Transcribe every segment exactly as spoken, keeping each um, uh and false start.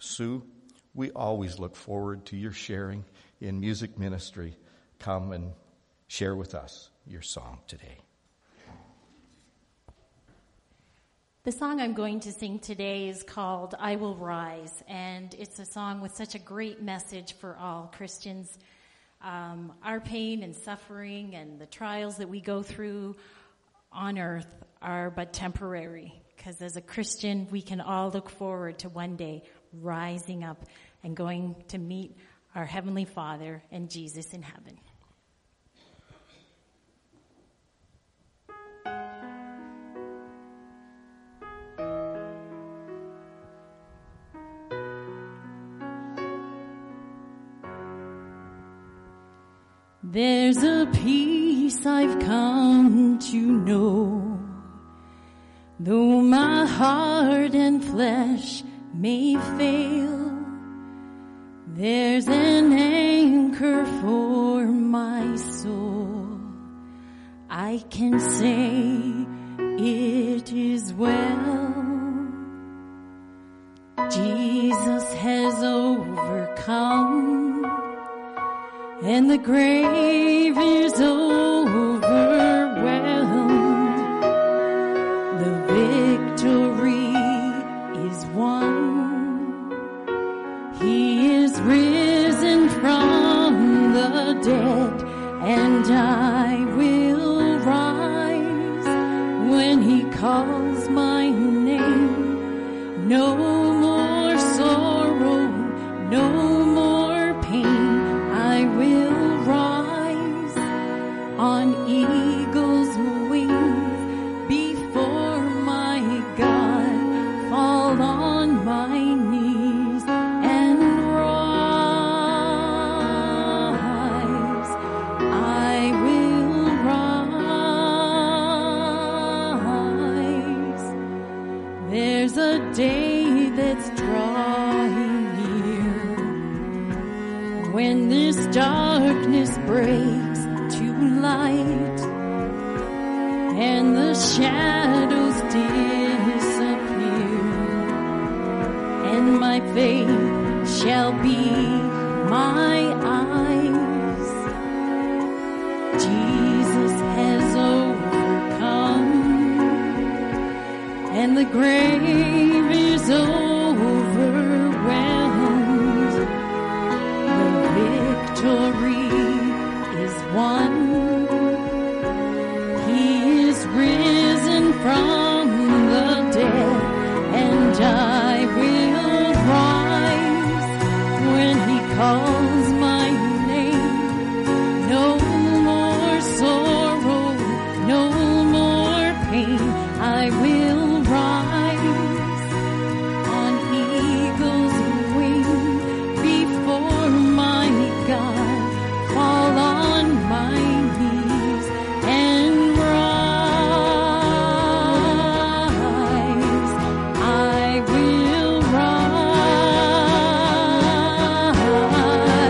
Sue, we always look forward to your sharing in music ministry. Come and share with us your song today. The song I'm going to sing today is called I Will Rise, and it's a song with such a great message for all Christians. Um, our pain and suffering and the trials that we go through on earth are but temporary, because as a Christian, we can all look forward to one day rising up and going to meet our Heavenly Father and Jesus in heaven. There's a peace I've come to know, though my heart and flesh may fail. There's an anchor for my soul. I can say it is well. Jesus has overcome, and the grave is overwhelmed. The victory is won. He is risen from the dead, and I will rise when he calls my name. No more sorrow, no more pain. I will rise on eagle's wings before my God, fall on my knees and rise. I will rise. There's a day that's drawing near, when this darkness breaks to light and the shadows disappear, and my faith shall be my eyes. Jesus has overcome, and the grave is overwhelmed. The victory is won. He is risen from the dead, and I will rise when he calls my name. No more sorrow, no more pain. I will rise on eagle's wings before my God, fall on my knees and rise. I will rise.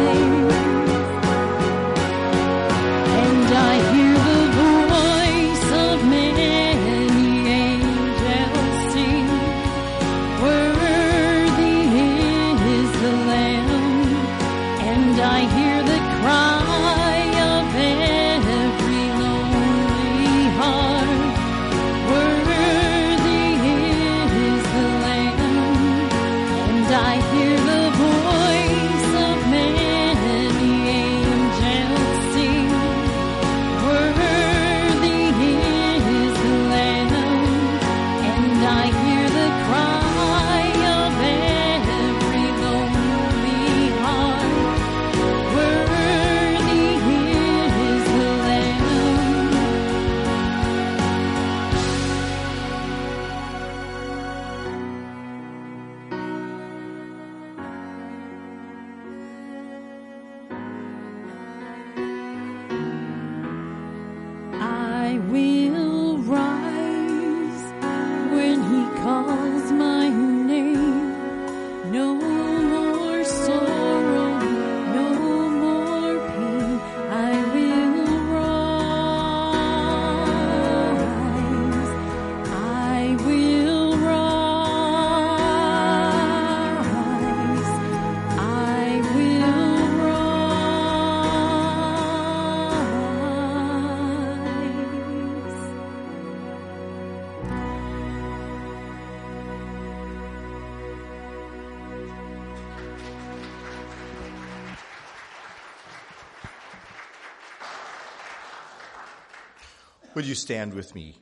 Would you stand with me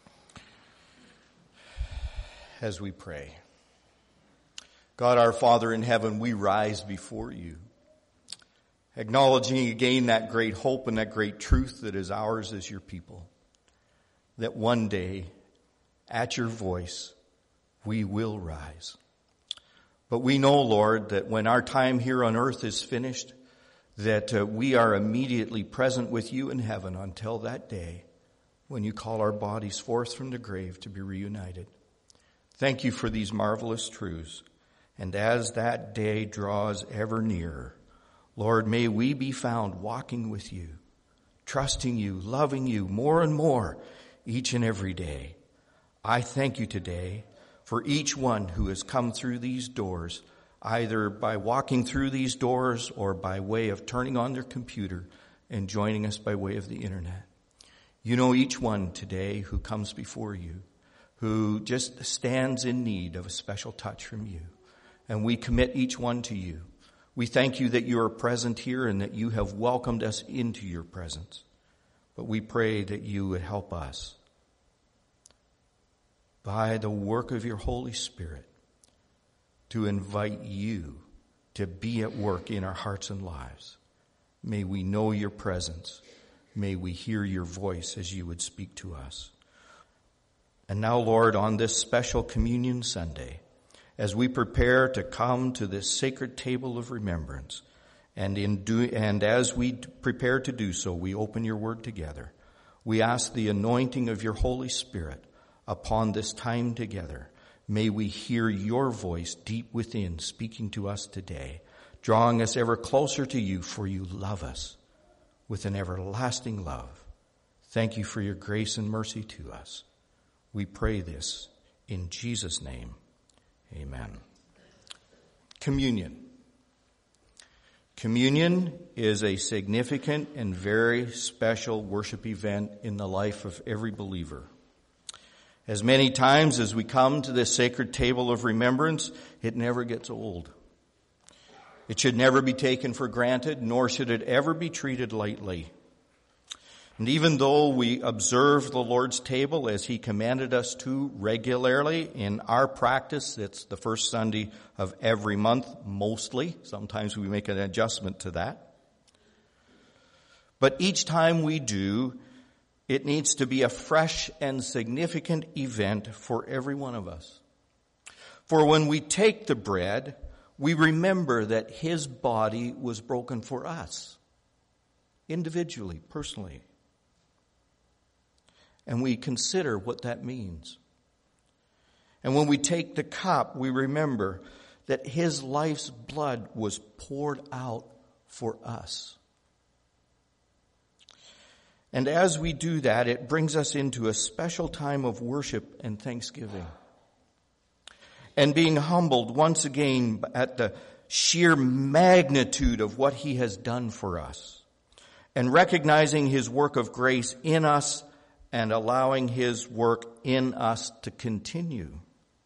as we pray? God, our Father in heaven, we rise before you, acknowledging again that great hope and that great truth that is ours as your people, that one day, at your voice, we will rise. But we know, Lord, that when our time here on earth is finished, that uh, we are immediately present with you in heaven until that day when you call our bodies forth from the grave to be reunited. Thank you for these marvelous truths. And as that day draws ever nearer, Lord, may we be found walking with you, trusting you, loving you more and more each and every day. I thank you today for each one who has come through these doors, either by walking through these doors or by way of turning on their computer and joining us by way of the internet. You know each one today who comes before you, who just stands in need of a special touch from you. And we commit each one to you. We thank you that you are present here and that you have welcomed us into your presence. But we pray that you would help us by the work of your Holy Spirit to invite you to be at work in our hearts and lives. May we know your presence. May we hear your voice as you would speak to us. And now, Lord, on this special Communion Sunday, as we prepare to come to this sacred table of remembrance, and in do, and as we prepare to do so, we open your word together. We ask the anointing of your Holy Spirit upon this time together. May we hear your voice deep within speaking to us today, drawing us ever closer to you, for you love us with an everlasting love. Thank you for your grace and mercy to us. We pray this in Jesus' name. Amen. Communion. Communion is a significant and very special worship event in the life of every believer. As many times as we come to this sacred table of remembrance, it never gets old. It should never be taken for granted, nor should it ever be treated lightly. And even though we observe the Lord's table as he commanded us to regularly, in our practice, it's the first Sunday of every month, mostly. Sometimes we make an adjustment to that. But each time we do, it needs to be a fresh and significant event for every one of us. For when we take the bread, we remember that his body was broken for us, individually, personally. And we consider what that means. And when we take the cup, we remember that his life's blood was poured out for us. And as we do that, it brings us into a special time of worship and thanksgiving. And being humbled once again at the sheer magnitude of what he has done for us. And recognizing his work of grace in us and allowing his work in us to continue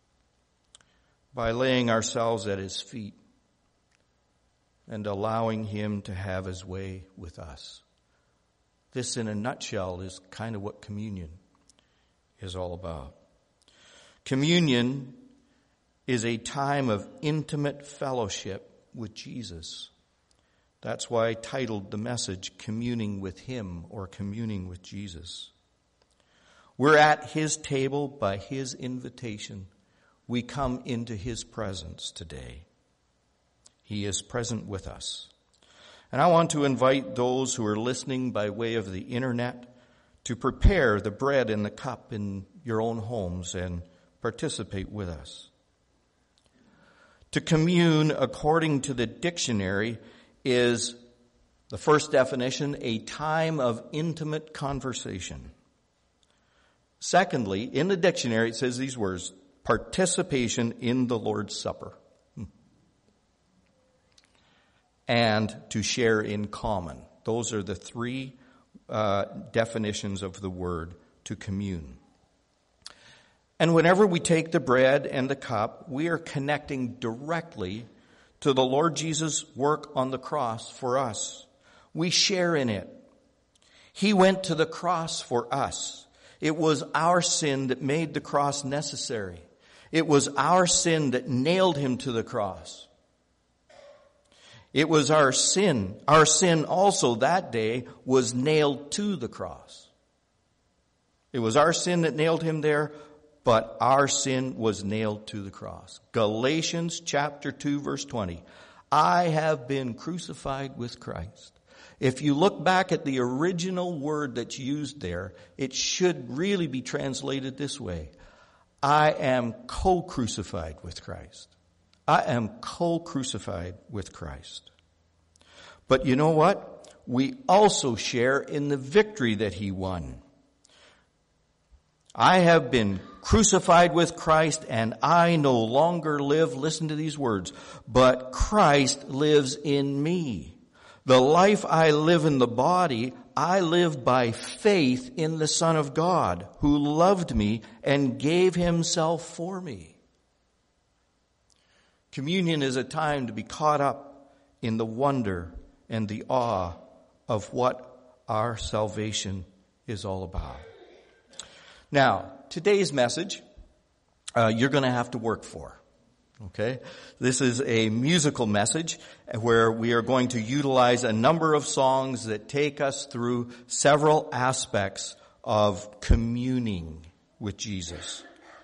by laying ourselves at his feet and allowing him to have his way with us. This, in a nutshell, is kind of what communion is all about. Communion is a time of intimate fellowship with Jesus. That's why I titled the message, Communing with Him, or Communing with Jesus. We're at his table by his invitation. We come into his presence today. He is present with us. And I want to invite those who are listening by way of the internet to prepare the bread and the cup in your own homes and participate with us. To commune, according to the dictionary, is the first definition, a time of intimate conversation. Secondly, in the dictionary it says these words, participation in the Lord's Supper. And to share in common. Those are the three uh, definitions of the word to commune. And whenever we take the bread and the cup, we are connecting directly to the Lord Jesus' work on the cross for us. We share in it. He went to the cross for us. It was our sin that made the cross necessary. It was our sin that nailed him to the cross. It was our sin. Our sin also that day was nailed to the cross. It was our sin that nailed him there, but our sin was nailed to the cross. Galatians chapter two, verse twenty. I have been crucified with Christ. If you look back at the original word that's used there, it should really be translated this way. I am co-crucified with Christ. I am co-crucified with Christ. But you know what? We also share in the victory that he won. I have been crucified with Christ, and I no longer live, listen to these words, but Christ lives in me. The life I live in the body, I live by faith in the Son of God, who loved me and gave himself for me. Communion is a time to be caught up in the wonder and the awe of what our salvation is all about. Now, today's message, uh, you're going to have to work for. Okay? This is a musical message where we are going to utilize a number of songs that take us through several aspects of communing with Jesus.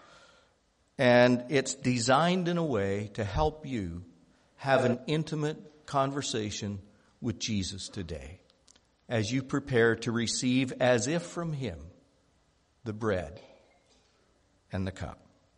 And it's designed in a way to help you have an intimate conversation with Jesus today as you prepare to receive, as if from him, the bread and the cup.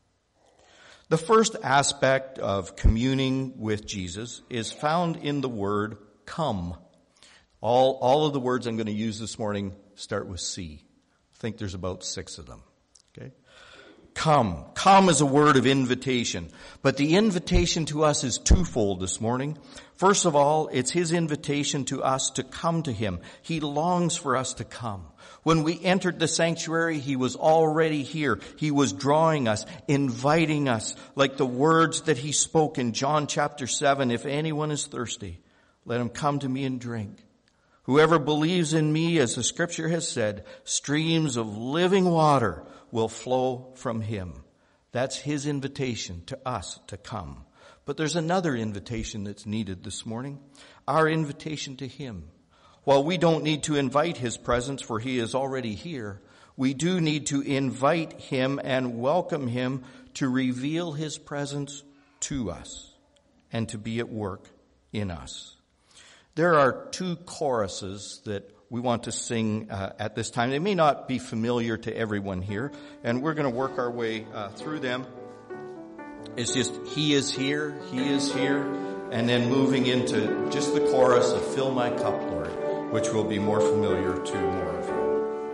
The first aspect of communing with Jesus is found in the word come. All, all of the words I'm going to use this morning start with C. I think there's about six of them. Okay? Come. Come is a word of invitation. But the invitation to us is twofold this morning. First of all, it's his invitation to us to come to him. He longs for us to come. When we entered the sanctuary, he was already here. He was drawing us, inviting us, like the words that he spoke in John chapter seven, if anyone is thirsty, let him come to me and drink. Whoever believes in me, as the scripture has said, streams of living water will flow from him. That's his invitation to us to come. But there's another invitation that's needed this morning, our invitation to him. While we don't need to invite his presence, for he is already here, we do need to invite him and welcome him to reveal his presence to us and to be at work in us. There are two choruses that we want to sing uh, at this time. They may not be familiar to everyone here, and we're going to work our way uh, through them. It's just, he is here, he is here, and then moving into just the chorus of Fill My Cup, Lord, which will be more familiar to more of you.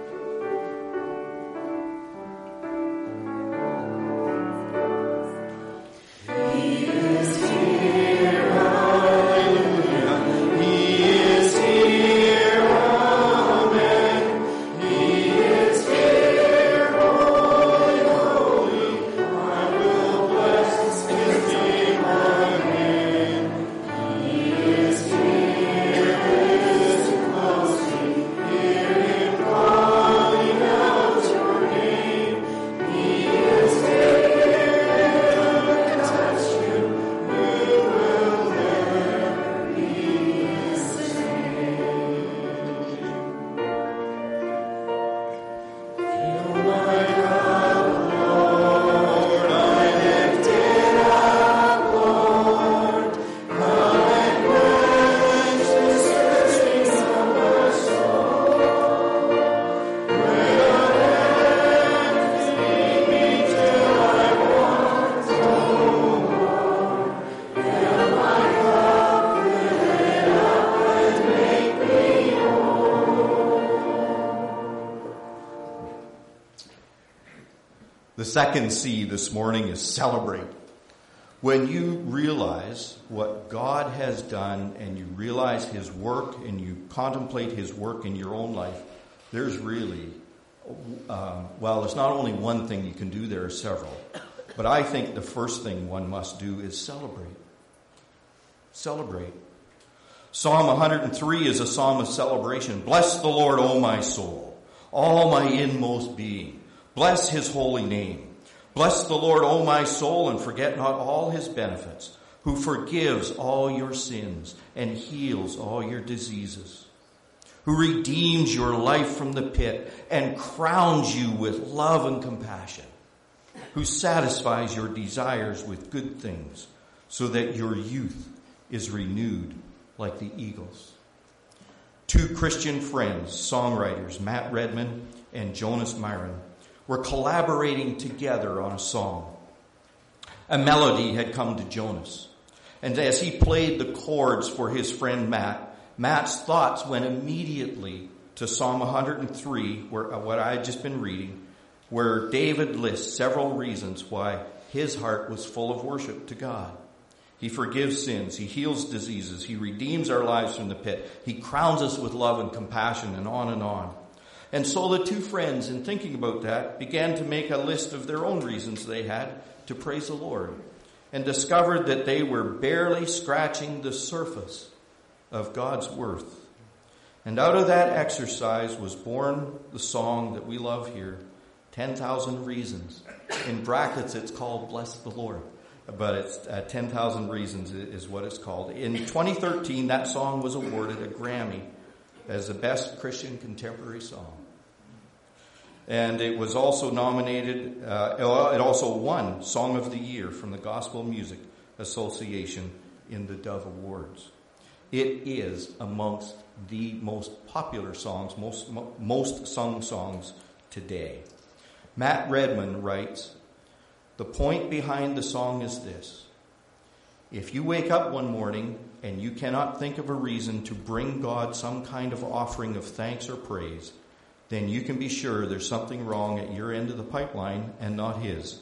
The second C this morning is celebrate. When you realize what God has done and you realize his work and you contemplate his work in your own life, there's really, uh, well, it's not only one thing you can do, there are several. But I think the first thing one must do is celebrate. Celebrate. Psalm one hundred three is a psalm of celebration. Bless the Lord, O my soul, all my inmost being. Bless his holy name. Bless the Lord, O my soul, and forget not all his benefits, who forgives all your sins and heals all your diseases, who redeems your life from the pit and crowns you with love and compassion, who satisfies your desires with good things, so that your youth is renewed like the eagles. Two Christian friends, songwriters, Matt Redman and Jonas Myron, were collaborating together on a song. A melody had come to Jonas, and as he played the chords for his friend Matt, Matt's thoughts went immediately to Psalm one hundred three, where what I had just been reading, where David lists several reasons why his heart was full of worship to God. He forgives sins. He heals diseases. He redeems our lives from the pit. He crowns us with love and compassion, and on and on. And so the two friends, in thinking about that, began to make a list of their own reasons they had to praise the Lord, and discovered that they were barely scratching the surface of God's worth. And out of that exercise was born the song that we love here, ten thousand Reasons. In brackets, it's called Bless the Lord. But it's uh, ten thousand Reasons is what it's called. In twenty thirteen, that song was awarded a Grammy as the best Christian contemporary song. And it was also nominated, uh, it also won Song of the Year from the Gospel Music Association in the Dove Awards. It is amongst the most popular songs, most, most sung songs today. Matt Redman writes, "The point behind the song is this. If you wake up one morning and you cannot think of a reason to bring God some kind of offering of thanks or praise, then you can be sure there's something wrong at your end of the pipeline and not his.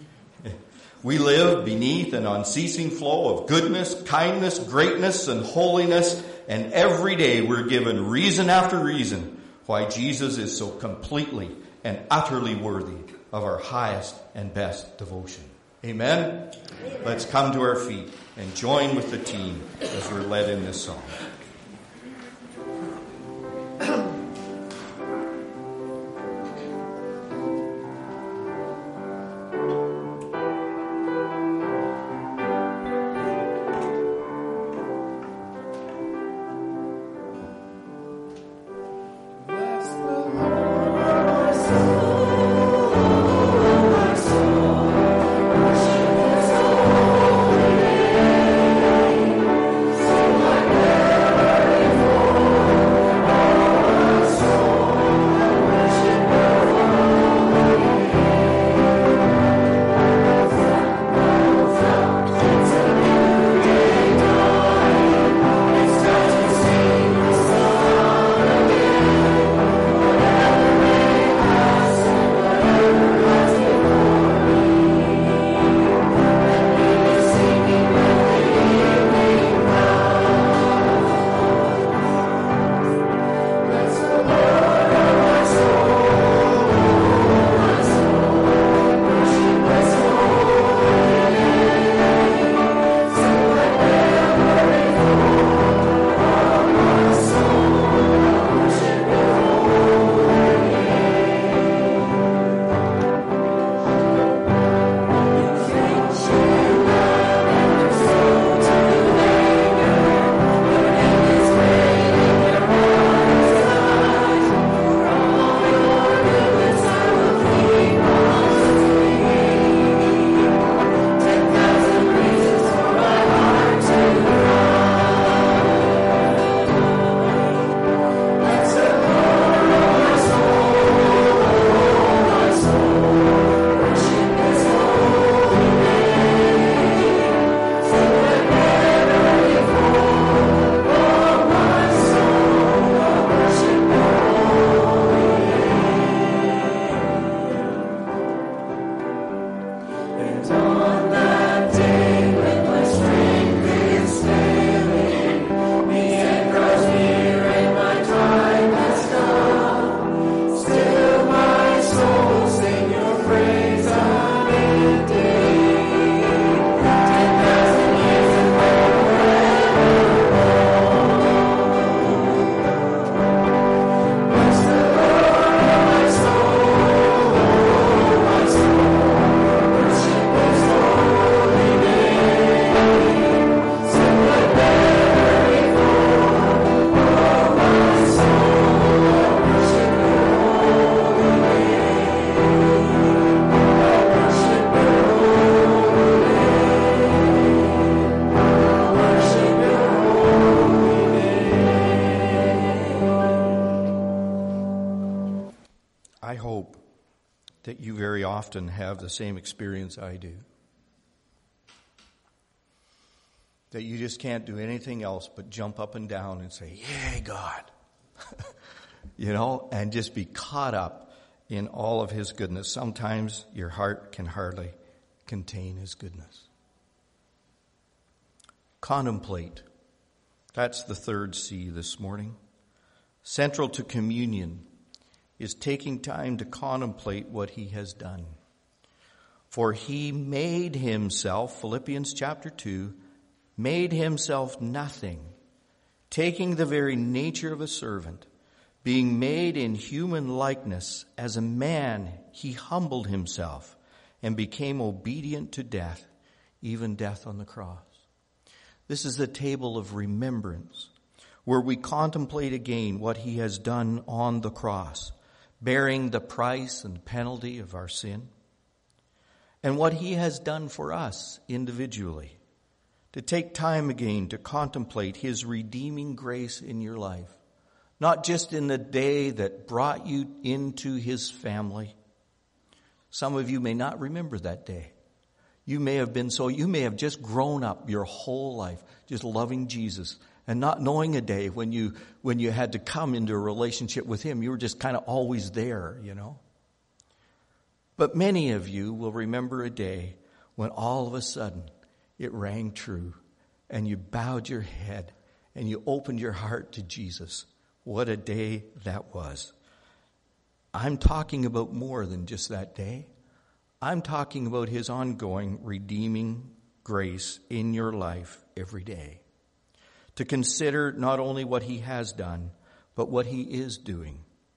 We live beneath an unceasing flow of goodness, kindness, greatness, and holiness, and every day we're given reason after reason why Jesus is so completely and utterly worthy of our highest and best devotion." Amen? Amen. Let's come to our feet and join with the team as we're led in this song. Thank you. I hope that you very often have the same experience I do. That you just can't do anything else but jump up and down and say, yay, God. You know, and just be caught up in all of his goodness. Sometimes your heart can hardly contain his goodness. Contemplate. That's the third C this morning. Central to communion is taking time to contemplate what he has done. For he made himself, Philippians chapter two, made himself nothing, taking the very nature of a servant, being made in human likeness as a man, he humbled himself and became obedient to death, even death on the cross. This is the table of remembrance, where we contemplate again what he has done on the cross, bearing the price and penalty of our sin, and what he has done for us individually. To take time again to contemplate his redeeming grace in your life, not just in the day that brought you into his family. Some of you may not remember that day. You may have been so, you may have just grown up your whole life just loving Jesus and not knowing a day when you, when you had to come into a relationship with him. You were just kind of always there, you know. But many of you will remember a day when all of a sudden it rang true and you bowed your head and you opened your heart to Jesus. What a day that was. I'm talking about more than just that day. I'm talking about his ongoing redeeming grace in your life every day. To consider not only what he has done, but what he is doing.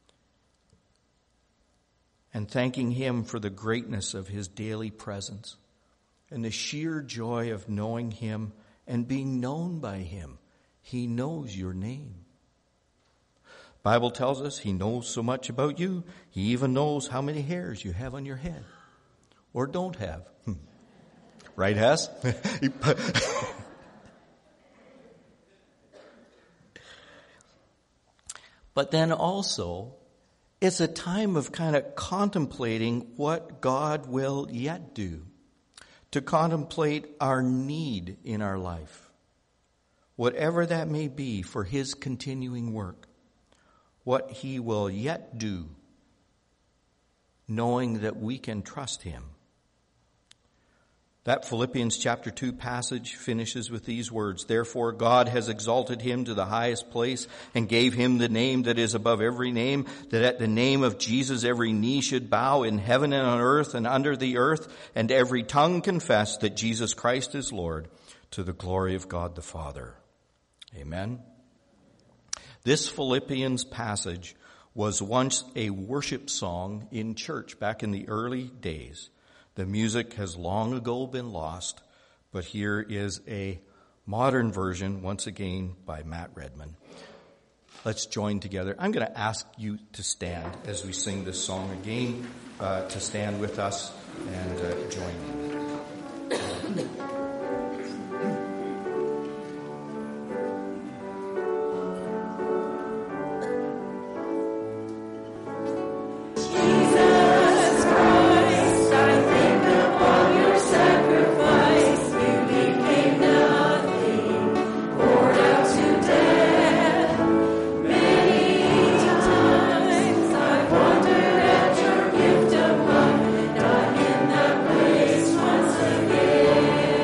And thanking him for the greatness of his daily presence and the sheer joy of knowing him and being known by him. He knows your name. Bible tells us he knows so much about you, he even knows how many hairs you have on your head. Or don't have. Right, Hess? But then also, it's a time of kind of contemplating what God will yet do. To contemplate our need in our life. Whatever that may be for his continuing work. What he will yet do. Knowing that we can trust him. That Philippians chapter two passage finishes with these words, "Therefore God has exalted him to the highest place and gave him the name that is above every name, that at the name of Jesus every knee should bow in heaven and on earth and under the earth, and every tongue confess that Jesus Christ is Lord, to the glory of God the Father." Amen. This Philippians passage was once a worship song in church back in the early days. The music has long ago been lost, but here is a modern version, once again, by Matt Redman. Let's join together. I'm going to ask you to stand as we sing this song again, uh, to stand with us and uh, join in. Again.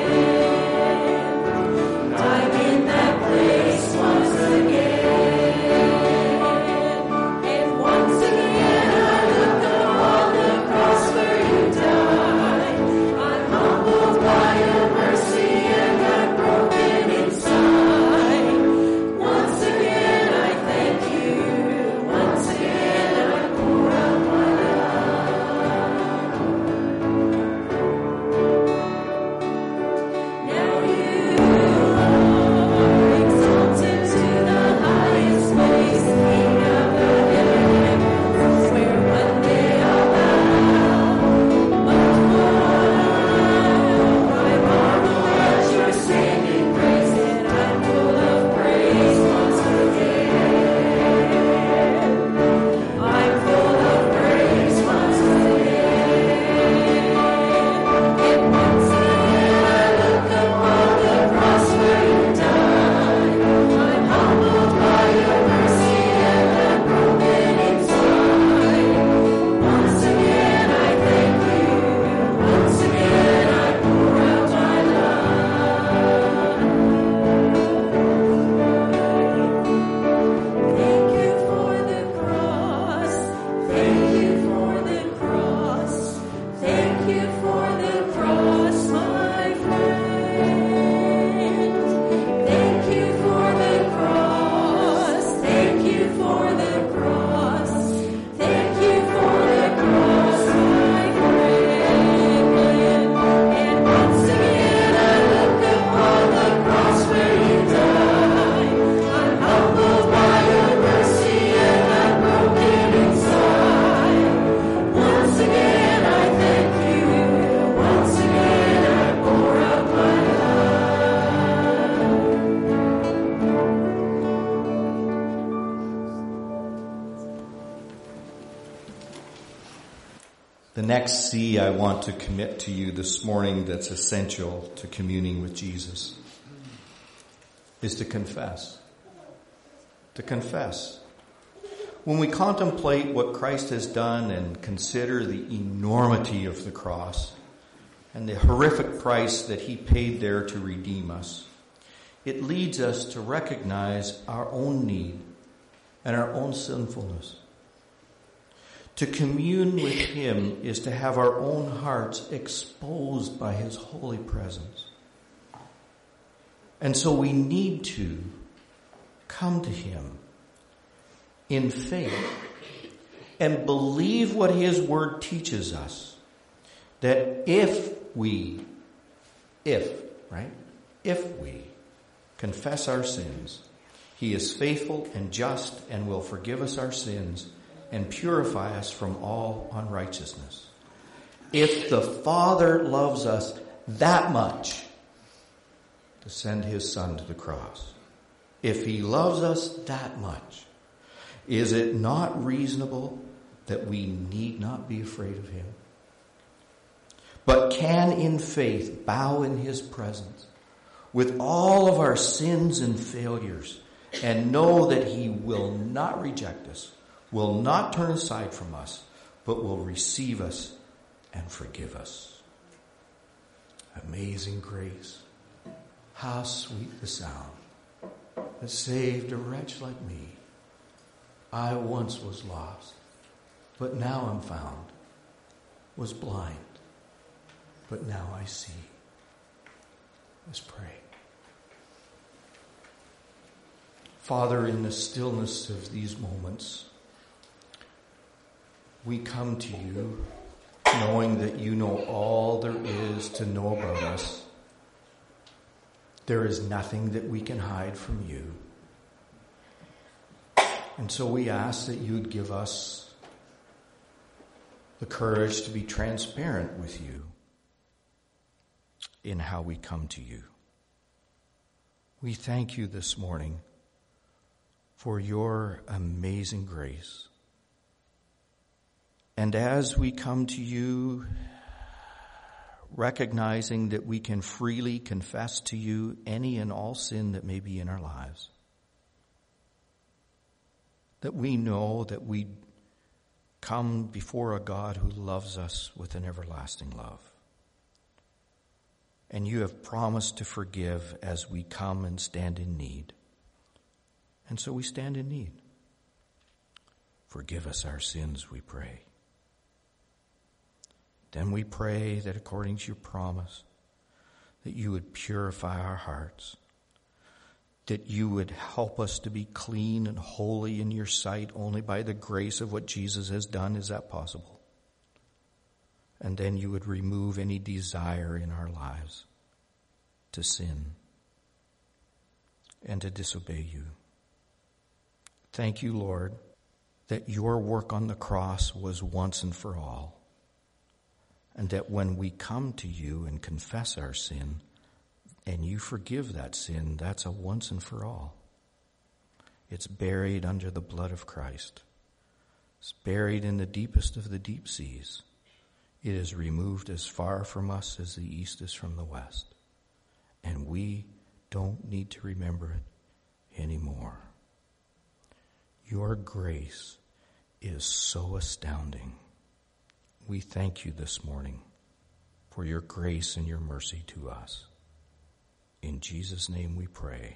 The next C I want to commit to you this morning that's essential to communing with Jesus is to confess. To confess. When we contemplate what Christ has done and consider the enormity of the cross and the horrific price that he paid there to redeem us, it leads us to recognize our own need and our own sinfulness. To commune with him is to have our own hearts exposed by his holy presence. And so we need to come to him in faith and believe what his word teaches us. That if we, if, right? If we confess our sins, he is faithful and just and will forgive us our sins and purify us from all unrighteousness. If the Father loves us that much to send his Son to the cross, if he loves us that much, is it not reasonable that we need not be afraid of him, but can in faith bow in his presence with all of our sins and failures and know that he will not reject us, will not turn aside from us, but will receive us and forgive us. Amazing grace. How sweet the sound that saved a wretch like me. I once was lost, but now I'm found. Was blind, but now I see. Let's pray. Father, in the stillness of these moments, we come to you knowing that you know all there is to know about us. There is nothing that we can hide from you. And so we ask that you'd give us the courage to be transparent with you in how we come to you. We thank you this morning for your amazing grace. And as we come to you, recognizing that we can freely confess to you any and all sin that may be in our lives, that we know that we come before a God who loves us with an everlasting love. And you have promised to forgive as we come and stand in need. And so we stand in need. Forgive us our sins, we pray. Then we pray that according to your promise, that you would purify our hearts, that you would help us to be clean and holy in your sight only by the grace of what Jesus has done. Is that possible? And then you would remove any desire in our lives to sin and to disobey you. Thank you, Lord, that your work on the cross was once and for all. And that when we come to you and confess our sin, and you forgive that sin, that's a once and for all. It's buried under the blood of Christ. It's buried in the deepest of the deep seas. It is removed as far from us as the east is from the west. And we don't need to remember it anymore. Your grace is so astounding. We thank you this morning for your grace and your mercy to us. In Jesus' name we pray.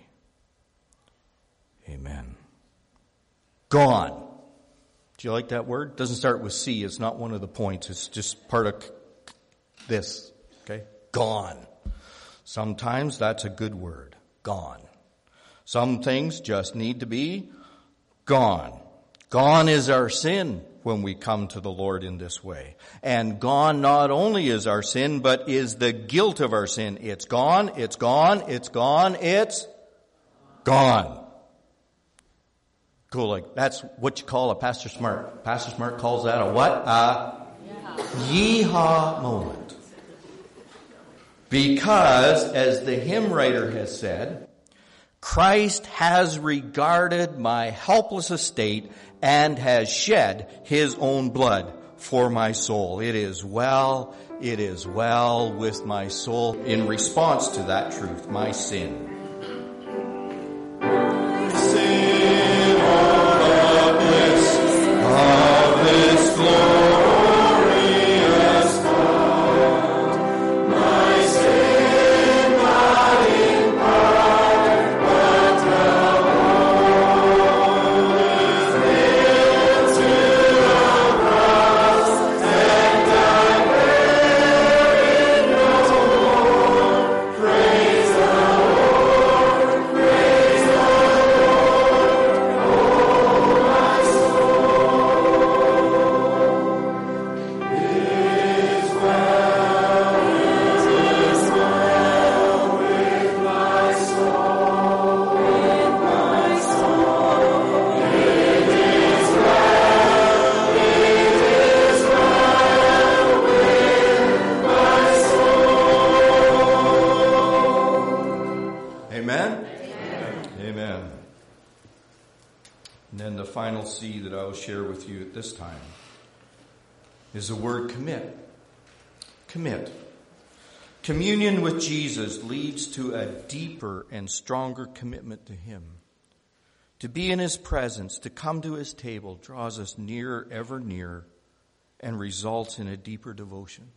Amen. Gone. Do you like that word? It doesn't start with C. It's not one of the points. It's just part of this. Okay? Gone. Sometimes that's a good word. Gone. Some things just need to be gone. Gone is our sin when we come to the Lord in this way. And gone not only is our sin, but is the guilt of our sin. It's gone, it's gone, it's gone, it's gone. Cool, like that's what you call a Pastor Smart. Pastor Smart calls that a what? A yeehaw moment. Because, as the hymn writer has said, Christ has regarded my helpless estate and has shed his own blood for my soul. It is well, it is well with my soul. In response to that truth, my sin. My sin, all the bliss of this glorious God. My sin, not in part, but the whole is nailed to the cross, and I bear it no more. Praise the Lord, praise the Lord, oh my soul. It is well, it is well with my soul, with my soul. It is well, it is well with my soul. Amen? Amen. And then the final C that I will share with you at this time is the word commit. Commit. Communion with Jesus leads to a deeper and stronger commitment to Him. To be in His presence, to come to His table, draws us nearer, ever nearer, and results in a deeper devotion.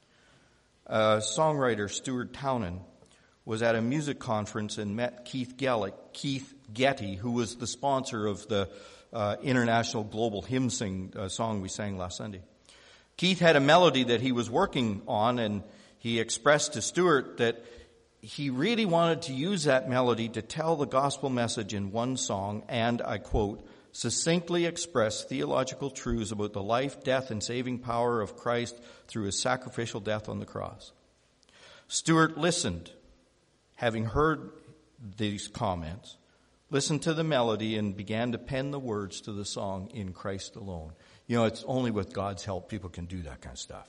Uh, songwriter Stuart Townend was at a music conference and met Keith Gellick, Keith Getty, who was the sponsor of the uh, International Global Hymn Sing uh, song we sang last Sunday. Keith had a melody that he was working on, and he expressed to Stuart that he really wanted to use that melody to tell the gospel message in one song and, I quote, succinctly express theological truths about the life, death, and saving power of Christ through His sacrificial death on the cross. Stuart listened, having heard these comments, listened to the melody and began to pen the words to the song, In Christ Alone. You know, it's only with God's help people can do that kind of stuff.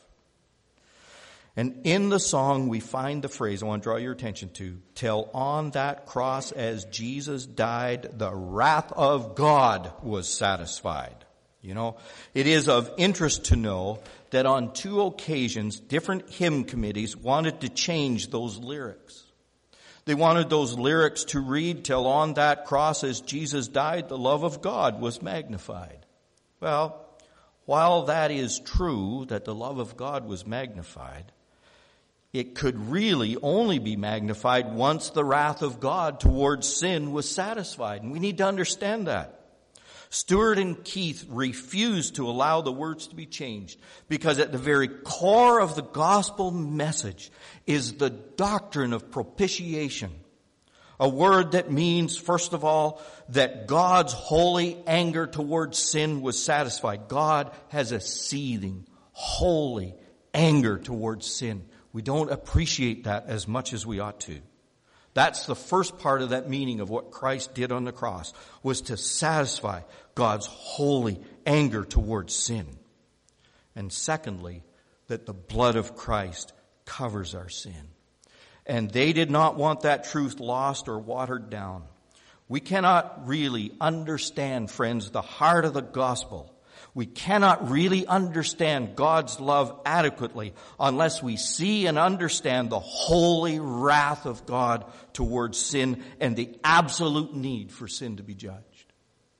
And in the song we find the phrase I want to draw your attention to, till on that cross as Jesus died, the wrath of God was satisfied. You know, it is of interest to know that on two occasions, different hymn committees wanted to change those lyrics. They wanted those lyrics to read, till on that cross as Jesus died, the love of God was magnified. Well, while that is true, that the love of God was magnified, it could really only be magnified once the wrath of God towards sin was satisfied. And we need to understand that. Stuart and Keith refused to allow the words to be changed because at the very core of the gospel message is the doctrine of propitiation. A word that means, first of all, that God's holy anger towards sin was satisfied. God has a seething, holy anger towards sin. We don't appreciate that as much as we ought to. That's the first part of that meaning of what Christ did on the cross, was to satisfy God's holy anger towards sin. And secondly, that the blood of Christ covers our sin. And they did not want that truth lost or watered down. We cannot really understand, friends, the heart of the gospel. We cannot really understand God's love adequately unless we see and understand the holy wrath of God towards sin and the absolute need for sin to be judged.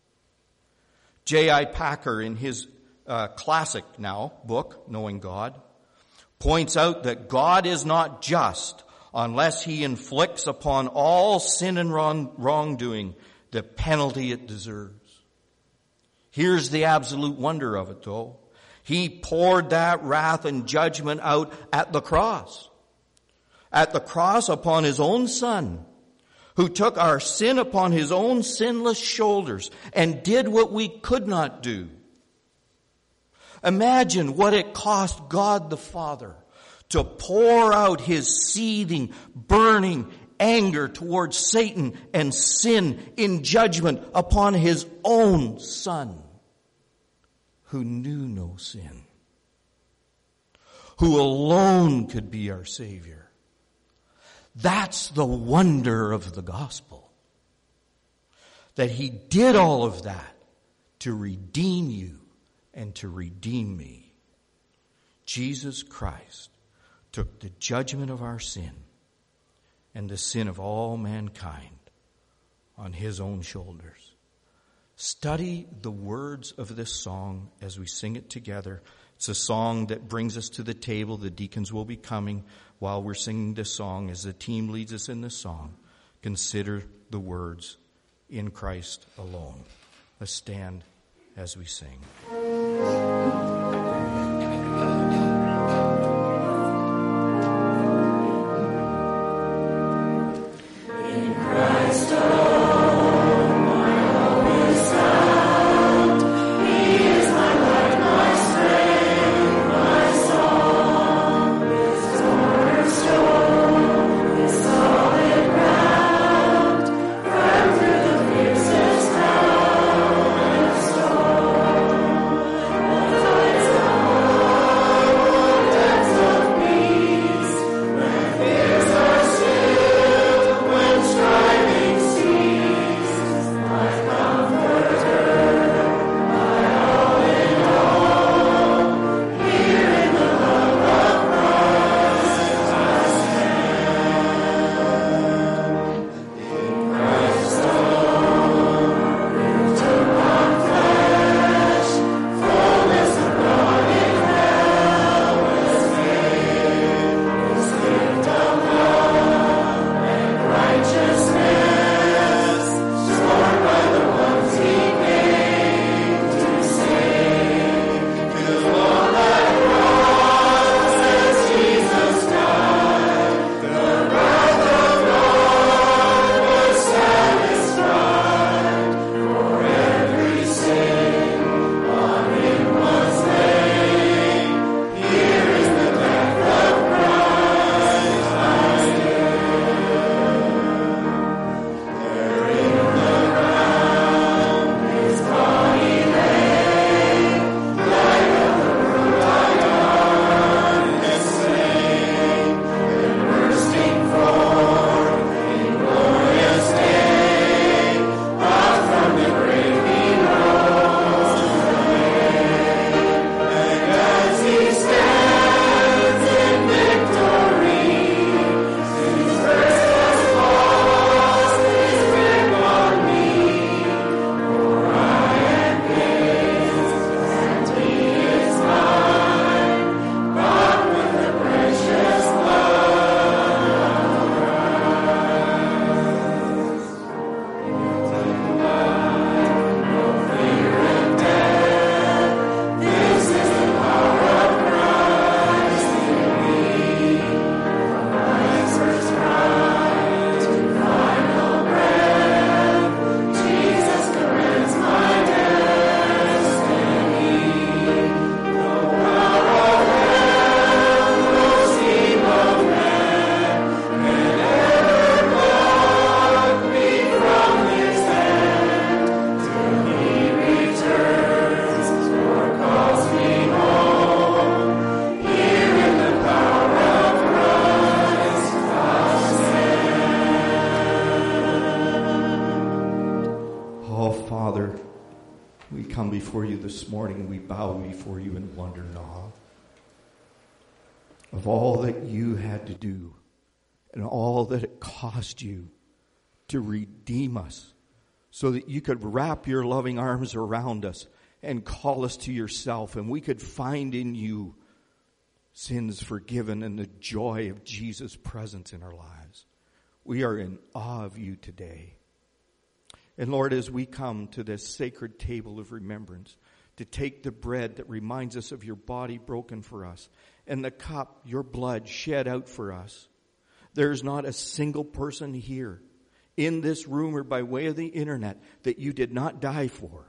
J I Packer, in his uh, classic now book, Knowing God, points out that God is not just unless He inflicts upon all sin and wrong, wrongdoing the penalty it deserves. Here's the absolute wonder of it, though. He poured that wrath and judgment out at the cross. At the cross upon His own Son, who took our sin upon His own sinless shoulders and did what we could not do. Imagine what it cost God the Father to pour out His seething, burning anger towards Satan and sin in judgment upon His own Son, who knew no sin, who alone could be our Savior. That's the wonder of the gospel, that He did all of that to redeem you and to redeem me. Jesus Christ took the judgment of our sin and the sin of all mankind on his own shoulders. Study the words of this song as we sing it together. It's a song that brings us to the table. The deacons will be coming while we're singing this song. As the team leads us in this song, consider the words, in Christ alone. Let's stand as we sing. Before you this morning, we bow before you in wonder and awe of all that you had to do and all that it cost you to redeem us so that you could wrap your loving arms around us and call us to yourself, and we could find in you sins forgiven and the joy of Jesus' presence in our lives. We are in awe of you today. And Lord, as we come to this sacred table of remembrance, to take the bread that reminds us of your body broken for us, and the cup, your blood shed out for us, there's not a single person here in this room or by way of the internet that you did not die for,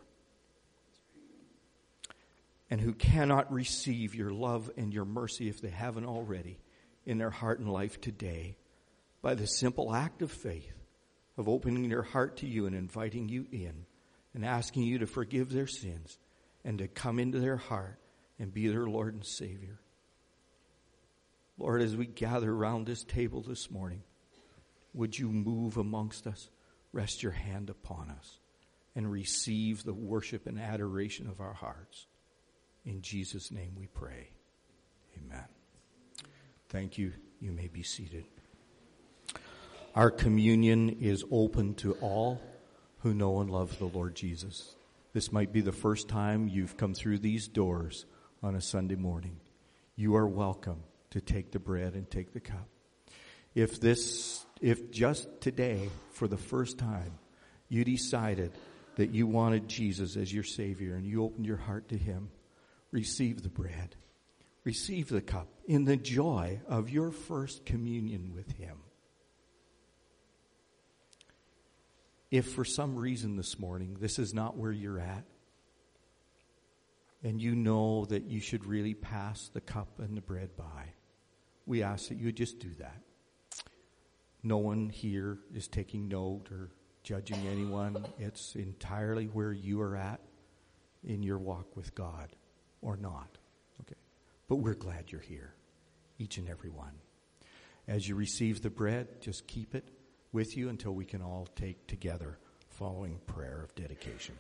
and who cannot receive your love and your mercy if they haven't already in their heart and life today by the simple act of faith of opening their heart to you and inviting you in and asking you to forgive their sins and to come into their heart and be their Lord and Savior. Lord, as we gather around this table this morning, would you move amongst us, rest your hand upon us, and receive the worship and adoration of our hearts. In Jesus' name we pray. Amen. Thank you. You may be seated. Our communion is open to all who know and love the Lord Jesus. This might be the first time you've come through these doors on a Sunday morning. You are welcome to take the bread and take the cup. If this, if just today, for the first time, you decided that you wanted Jesus as your Savior and you opened your heart to Him, receive the bread. Receive the cup in the joy of your first communion with Him. If for some reason this morning this is not where you're at, and you know that you should really pass the cup and the bread by, we ask that you would just do that. No one here is taking note or judging anyone. It's entirely where you are at in your walk with God or not. Okay. But we're glad you're here, each and every one. As you receive the bread, just keep it with you until we can all take together following prayer of dedication.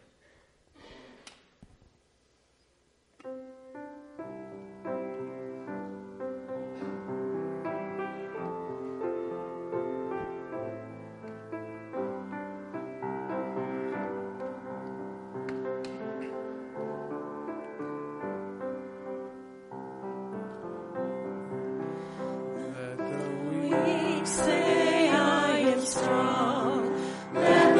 Say I am strong. Let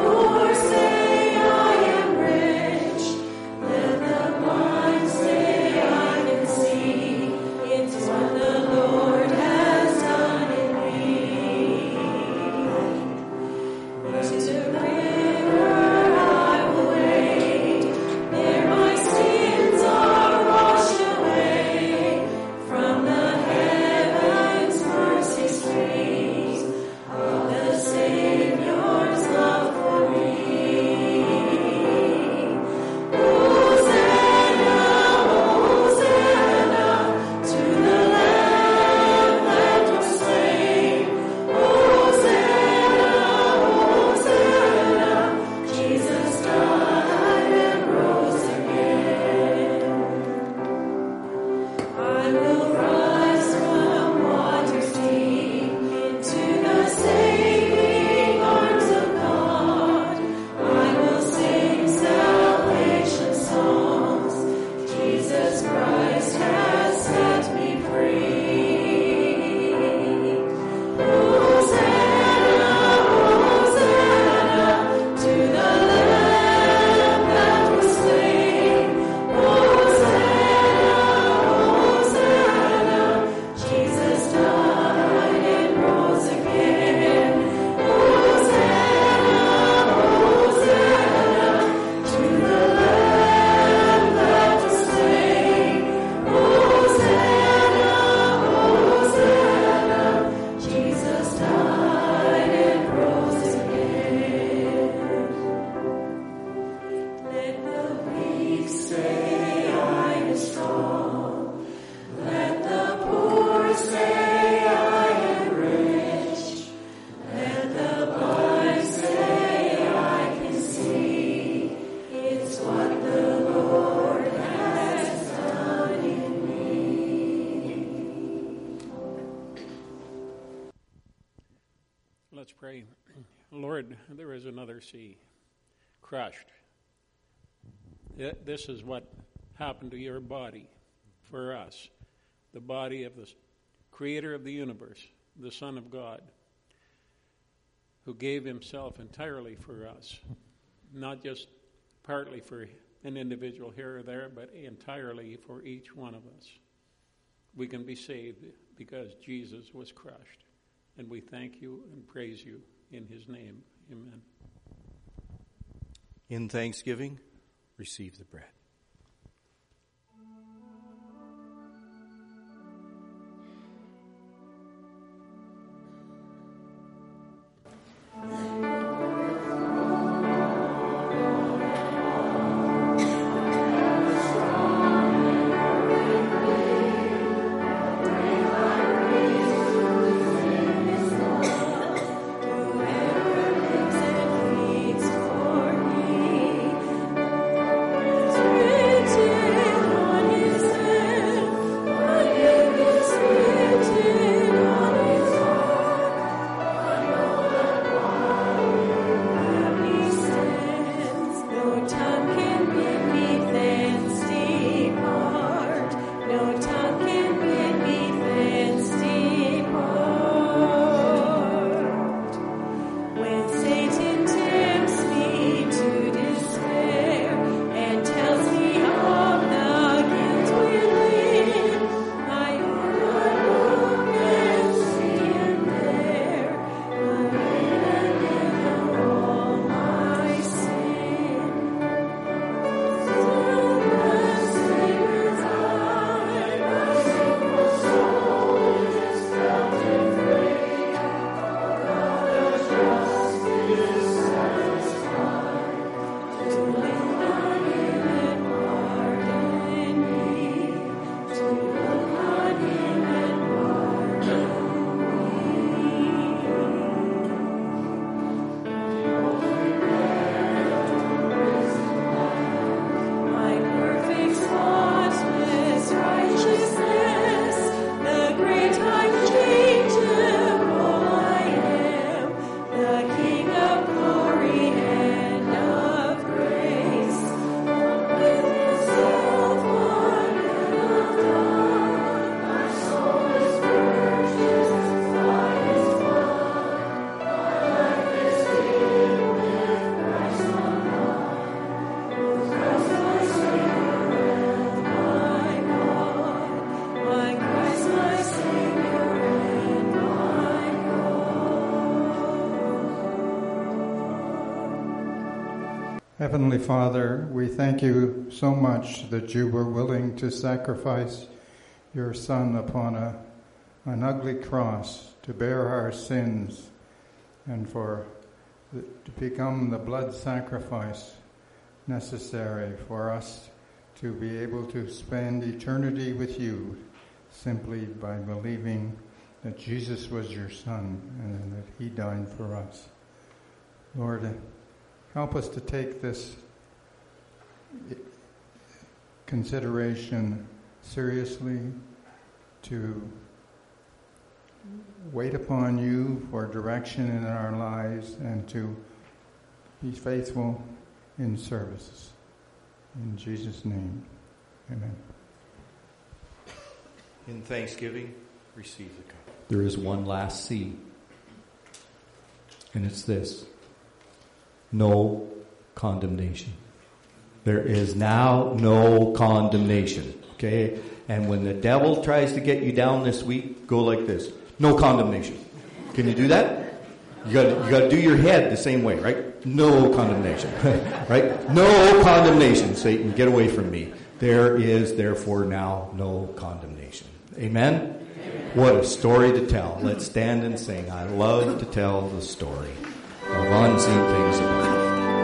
Let's pray. Lord, there is another sea, crushed. This is what happened to your body for us, the body of the Creator of the universe, the Son of God, who gave himself entirely for us, not just partly for an individual here or there, but entirely for each one of us. We can be saved because Jesus was crushed. And we thank you and praise you in his name. Amen. In thanksgiving, receive the bread. Thank you. Heavenly Father, we thank you so much that you were willing to sacrifice your Son upon a, an ugly cross to bear our sins and for the, to become the blood sacrifice necessary for us to be able to spend eternity with you simply by believing that Jesus was your Son and that he died for us. Lord, help us to take this consideration seriously, to wait upon you for direction in our lives, and to be faithful in services. In Jesus' name, amen. In thanksgiving, receive the cup. There is one last C, and it's this: no condemnation. There is now no condemnation. Okay? And when the devil tries to get you down this week, go like this: no condemnation. Can you do that? You got you got to do your head the same way, right? No condemnation, right? No condemnation, Satan, get away from me. There is therefore now no condemnation. Amen? What a story to tell. Let's stand and sing. I love to tell the story of unseen things of life.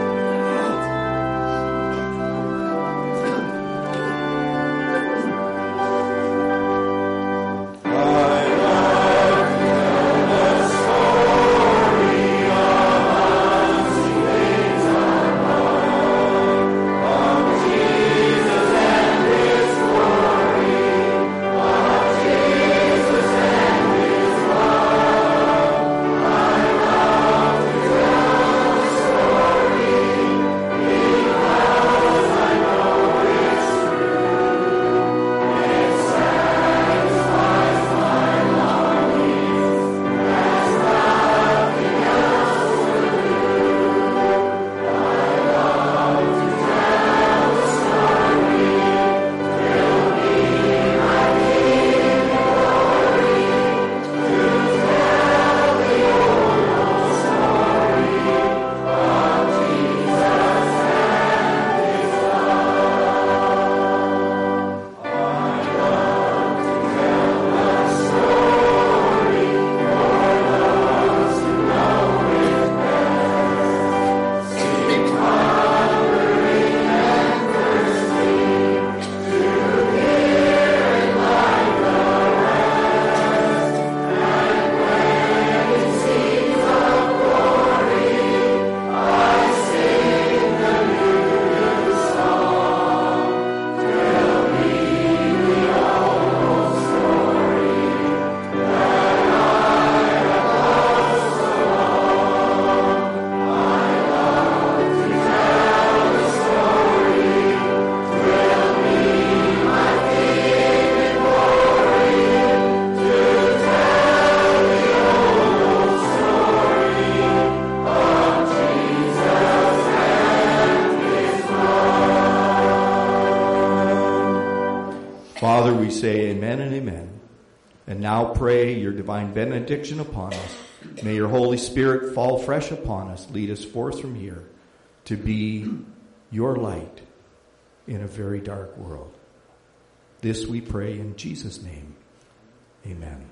Father, we say amen and amen. And now pray your divine benediction upon us. May your Holy Spirit fall fresh upon us. Lead us forth from here to be your light in a very dark world. This we pray in Jesus' name. Amen.